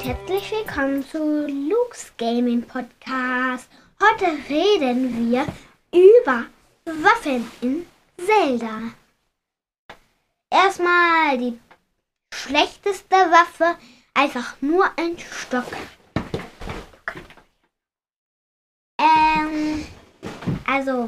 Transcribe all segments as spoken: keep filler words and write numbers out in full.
herzlich willkommen zu Luke's Gaming Podcast. Heute reden wir über Waffen in Zelda. Erstmal die schlechteste Waffe, einfach nur ein Stock. Ähm, also,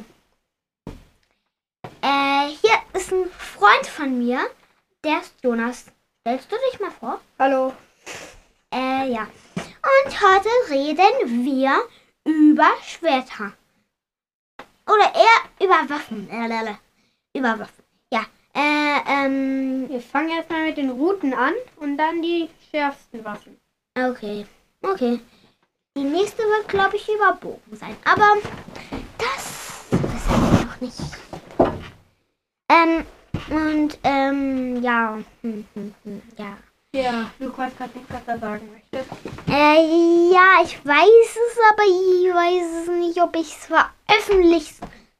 äh, hier ist ein Freund von mir, der ist Jonas. Stellst du dich mal vor? Hallo. Äh, ja. Und heute reden wir über Schwerter. Oder eher über Waffen. Äh, über Waffen. Ja. Äh, ähm. Wir fangen erstmal mit den Routen an und dann die schärfsten Waffen. Okay. Okay. Die nächste wird, glaube ich, über Bogen sein. Aber das wissen wir noch nicht. Ähm, und, ähm, ja. Hm, hm, hm, ja. Ja, du weißt gerade nicht, was er sagen möchte. Äh, ja, ich weiß es, aber ich weiß es nicht, ob ich es veröffentliche.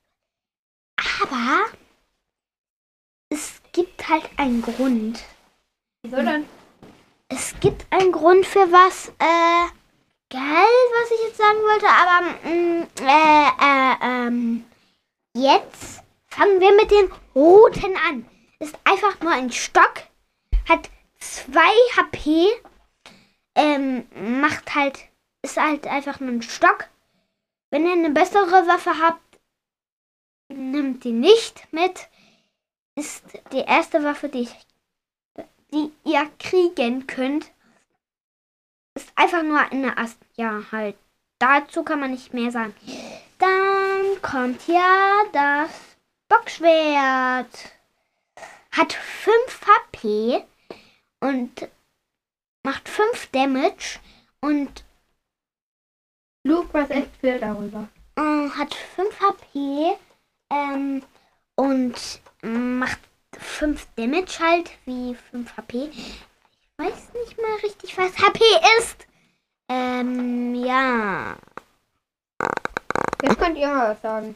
Aber es gibt halt einen Grund. Wieso denn? Es gibt einen Grund für was, äh, geil, was ich jetzt sagen wollte, aber, mh, äh, äh, ähm, jetzt fangen wir mit den Routen an. Ist einfach nur ein Stock, hat zwei H P, ähm, macht halt, ist halt einfach nur ein Stock. Wenn ihr eine bessere Waffe habt, nimmt die nicht mit. Ist die erste Waffe, die, ich, die ihr kriegen könnt. Ist einfach nur eine Ast. Ja, halt. Dazu kann man nicht mehr sagen. Dann kommt ja das Bockschwert. Hat fünf H P. Und macht fünf Damage und Luke weiß echt viel darüber. äh, hat fünf H P ähm, und macht fünf Damage halt, wie fünf H P. Ich weiß nicht mal richtig, was H P ist. Ähm, ja. Jetzt könnt ihr mal was sagen.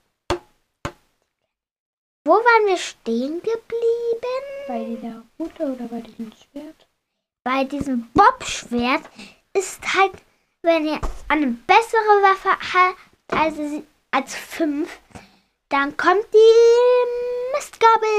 Wo waren wir stehen geblieben? Bei dieser Route oder bei diesem Schwert? Bei diesem Bob-Schwert ist halt, wenn ihr eine bessere Waffe habt als, als fünf, dann kommt die Mistgabel.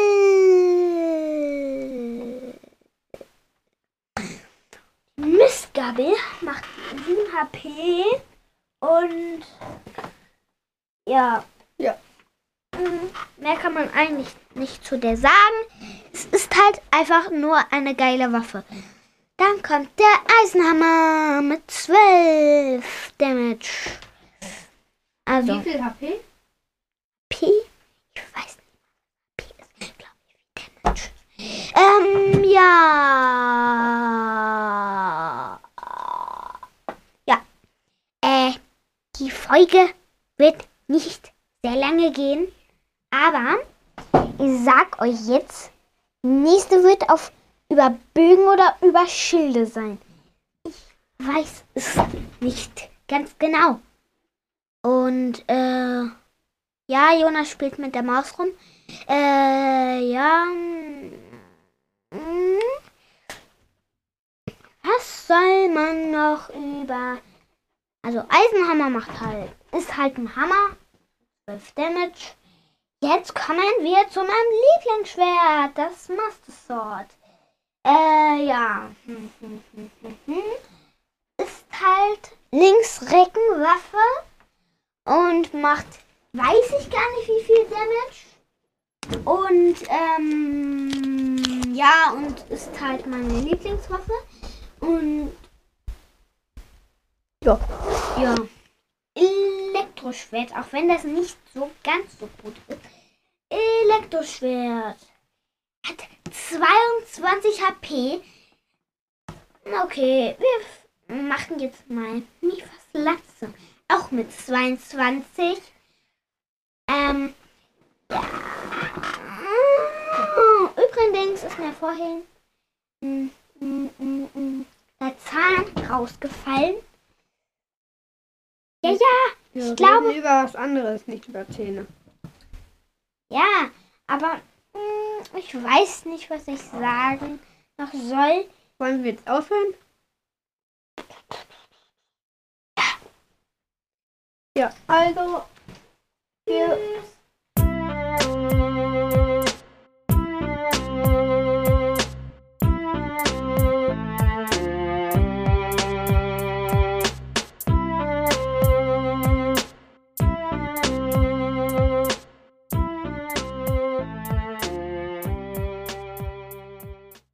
Die Mistgabel macht sieben H P und ja. Ja. Mehr kann man eigentlich nicht zu der sagen. Es ist halt einfach nur eine geile Waffe. Dann kommt der Eisenhammer mit zwölf Damage. Also, Wie viel H P? P? Ich weiß nicht. P ist, glaube ich, wie Damage. Ähm, ja. Ja. Äh, die Folge wird nicht sehr lange gehen. Aber ich sag euch jetzt, die nächste wird auf über Bögen oder über Schilde sein. Ich weiß es nicht ganz genau. Und äh, ja, Jonas spielt mit der Maus rum. Äh, ja. mm, Was soll man noch über... Also Eisenhammer macht halt, ist halt ein Hammer. zwölf Damage. Jetzt kommen wir zu meinem Lieblingsschwert, das Master Sword. Äh, ja. Hm, hm, hm, hm, hm. Ist halt Linksreckenwaffe und macht, weiß ich gar nicht wie viel Damage. Und, ähm, ja, und ist halt meine Lieblingswaffe. Und, ja, ja. Elektroschwert, auch wenn das nicht so ganz so gut ist. Elektroschwert hat zweiundzwanzig H P. Okay, wir machen jetzt mal Mifas Latze. Auch mit zweiundzwanzig. Ähm, ja. Übrigens ist mir vorhin mm, mm, mm, mm, der Zahn rausgefallen. Ja, ja, Wir ich glaube... reden über was anderes, nicht über Zähne. Ja, aber mh, ich weiß nicht, was ich sagen noch soll. Wollen wir jetzt aufhören? Ja, also wir